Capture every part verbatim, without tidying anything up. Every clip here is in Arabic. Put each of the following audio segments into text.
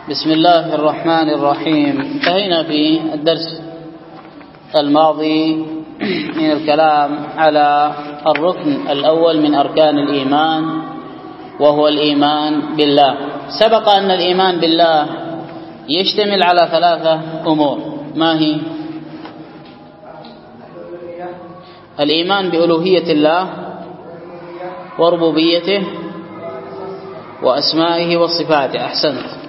بسم الله الرحمن الرحيم. انتهينا في الدرس الماضي من الكلام على الركن الأول من أركان الإيمان، وهو الإيمان بالله. سبق أن الإيمان بالله يشتمل على ثلاثة أمور. ما هي؟ الإيمان بألوهية الله وربوبيته وأسمائه وصفاته. أحسنت.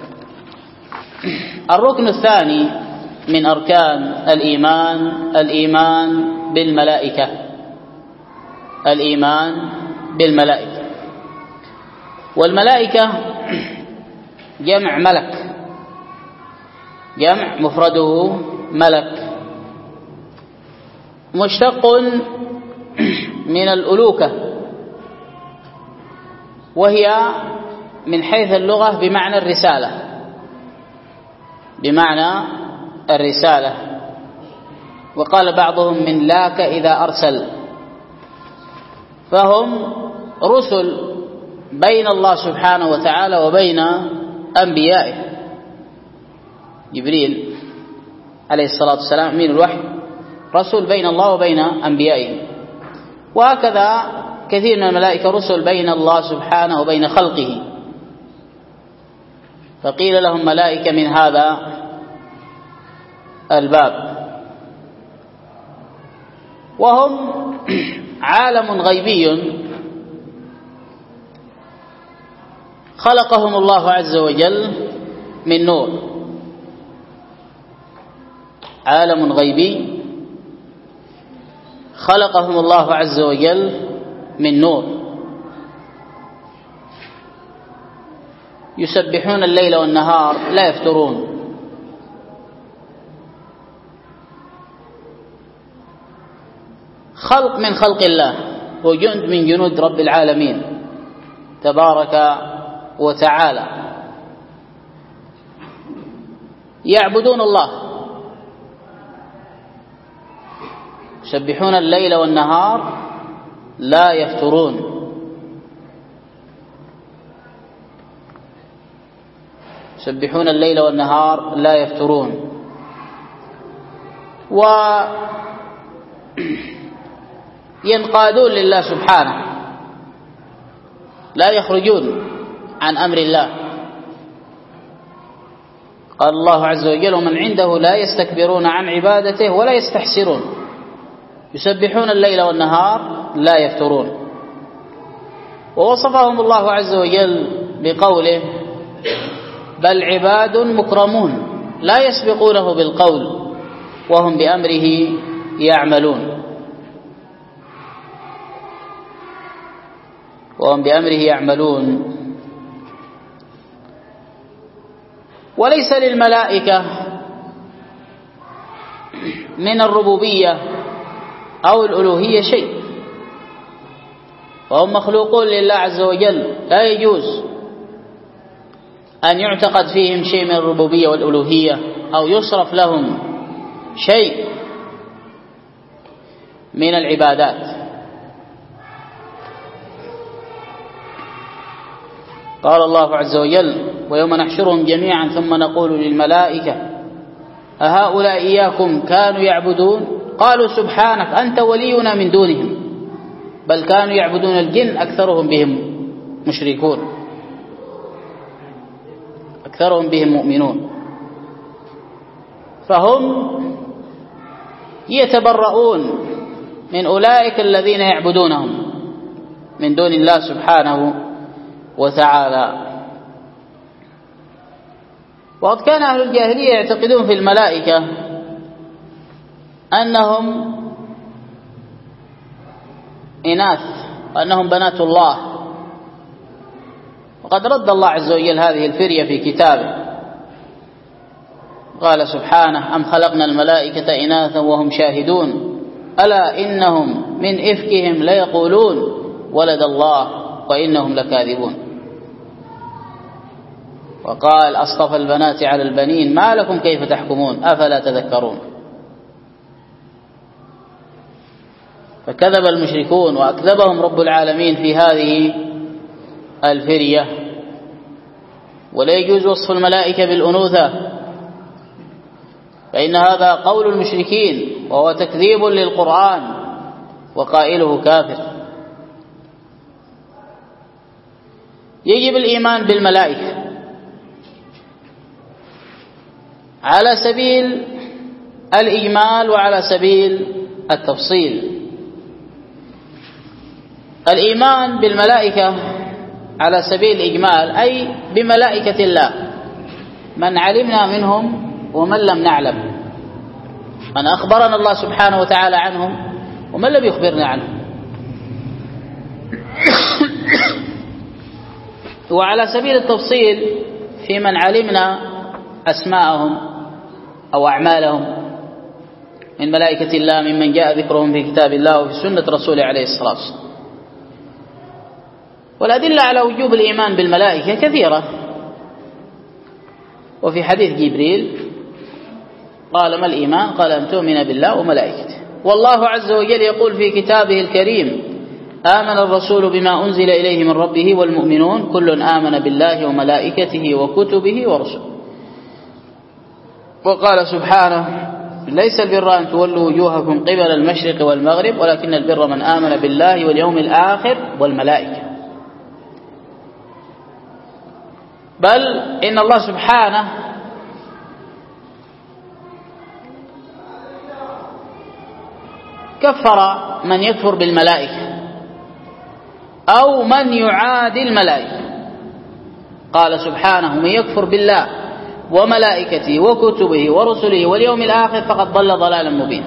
الركن الثاني من أركان الإيمان الإيمان بالملائكة. الإيمان بالملائكة، والملائكة جمع ملك، جمع مفرده ملك، مشتق من الألوكة، وهي من حيث اللغة بمعنى الرسالة، بمعنى الرسالة. وقال بعضهم من لاك إذا أرسل، فهم رسل بين الله سبحانه وتعالى وبين أنبيائه. جبريل عليه الصلاة والسلام أمين الوحي، رسول بين الله وبين أنبيائه. وهكذا كثير من الملائكة رسل بين الله سبحانه وبين خلقه، فقيل لهم ملائكة من هذا الباب. وهم عالم غيبي خلقهم الله عز وجل من نور، عالم غيبي خلقهم الله عز وجل من نور، يسبحون الليل والنهار لا يفترون. خلق من خلق الله وجند من جنود رب العالمين تبارك وتعالى، يعبدون الله، يسبحون الليل والنهار لا يفترون. يسبحون الليل والنهار لا يفترون. وينقادون لله سبحانه، لا يخرجون عن أمر الله. قال الله عز وجل ومن عنده لا يستكبرون عن عبادته ولا يستحسرون. يسبحون الليل والنهار لا يفترون. ووصفهم الله عز وجل بقوله بل عباد مكرمون لا يسبقونه بالقول وهم بأمره يعملون، وهم بأمره يعملون. وليس للملائكة من الربوبية أو الألوهية شيء، وهم مخلوقون لله عز وجل، لا يجوز أن يعتقد فيهم شيء من الربوبية والألوهية أو يصرف لهم شيء من العبادات. قال الله عز وجل ويوم نحشرهم جميعا ثم نقول للملائكة أهؤلاء إياكم كانوا يعبدون قالوا سبحانك أنت ولينا من دونهم بل كانوا يعبدون الجن أكثرهم بهم مشركون، أكثرهم بهم مؤمنون. فهم يتبرؤون من أولئك الذين يعبدونهم من دون الله سبحانه وتعالى. وقد كان أهل الجاهلية يعتقدون في الملائكة أنهم إناث وأنهم بنات الله، وقد رد الله عز وجل هذه الفرية في كتابه. قال سبحانه أم خلقنا الملائكة إناثا وهم شاهدون ألا إنهم من إفكهم ليقولون ولد الله وإنهم لكاذبون. وقال أصطفى البنات على البنين ما لكم كيف تحكمون أفلا تذكرون. فكذب المشركون وأكذبهم رب العالمين في هذه الفرية، ولا يجوز وصف الملائكة بالأنوثة، فإن هذا قول المشركين وهو تكذيب للقرآن وقائله كافر. يجب الإيمان بالملائكة على سبيل الإجمال وعلى سبيل التفصيل. الإيمان بالملائكة على سبيل الإجمال أي بملائكة الله، من علمنا منهم ومن لم نعلم، من أخبرنا الله سبحانه وتعالى عنهم ومن لم يخبرنا عنهم. وعلى سبيل التفصيل في من علمنا أسماءهم أو أعمالهم من ملائكة الله، ممن جاء ذكرهم في كتاب الله وفي سنة رسوله عليه الصلاة والسلام. والأدلة على وجوب الإيمان بالملائكة كثيرة، وفي حديث جبريل قال: ما الإيمان؟ قال: أن تؤمن بالله وملائكته. والله عز وجل يقول في كتابه الكريم: آمن الرسول بما أنزل إليه من ربه والمؤمنون كل آمن بالله وملائكته وكتبه ورسله. وقال سبحانه: ليس البر أن تولوا وجوهكم قبل المشرق والمغرب ولكن البر من آمن بالله واليوم الآخر والملائكة. بل إن الله سبحانه كفر من يكفر بالملائكة أو من يعادي الملائكة. قال سبحانه: من يكفر بالله وملائكته وكتبه ورسله واليوم الآخر فقد ضل ضلالا مبينا.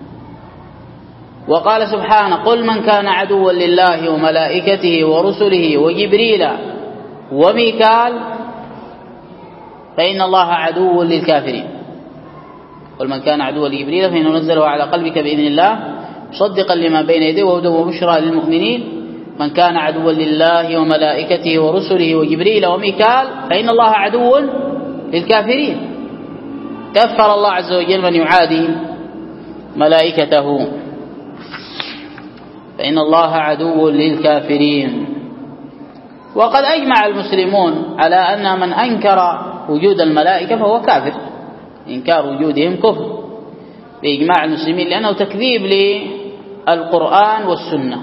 وقال سبحانه: قل من كان عدوا لله وملائكته ورسله وجبريل وميكال فإن الله عدو للكافرين. قل من كان عدوا لجبريل فإنه نزله على قلبك بإذن الله مصدقا لما بين يديه وهدى وبشرى للمؤمنين. من كان عدوا لله وملائكته ورسله وجبريل وميكال فإن الله عدو للكافرين. كفر الله عز وجل من يعادي ملائكته، فإن الله عدو للكافرين. وقد أجمع المسلمون على أن من أنكر وجود الملائكة فهو كافر، إنكار وجودهم كفر بإجماع المسلمين، لأنه تكذيب للقرآن والسنة.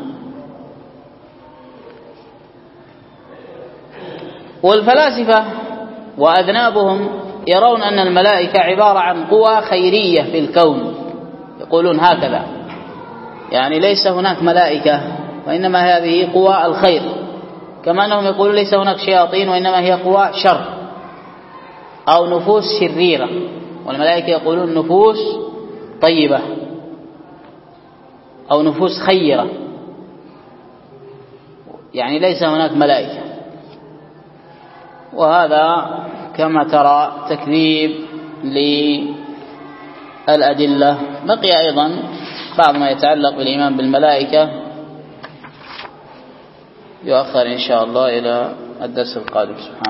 والفلاسفة وأذنابهم يرون أن الملائكة عبارة عن قوى خيرية في الكون، يقولون هكذا، يعني ليس هناك ملائكة وإنما هذه قوى الخير، كما أنهم يقولون ليس هناك شياطين وإنما هي قوى شر أو نفوس شريرة، والملائكة يقولون نفوس طيبة أو نفوس خيرة، يعني ليس هناك ملائكة. وهذا كما ترى تكذيب للأدلة. بقي أيضا بعض ما يتعلق بالإيمان بالملائكة يؤخر إن شاء الله إلى الدرس القادم. سبحانه